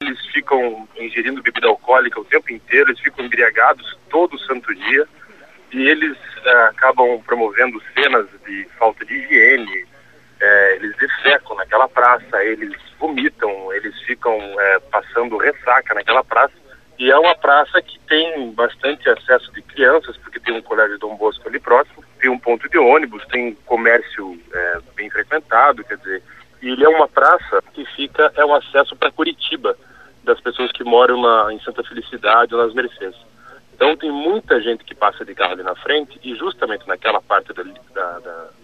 eles ficam ingerindo bebida alcoólica o tempo inteiro, eles ficam embriagados todo santo dia e eles acabam promovendo cenas de falta de higiene, eles defecam naquela praça, eles vomitam, eles ficam passando ressaca naquela praça. E é uma praça que tem bastante acesso de crianças, porque tem um colégio Dom Bosco ali próximo, tem um ponto de ônibus, tem comércio bem frequentado, quer dizer, e ele é uma praça que é um acesso para Curitiba, das pessoas que moram em Santa Felicidade ou nas Mercês. Então tem muita gente que passa de carro ali na frente e justamente naquela parte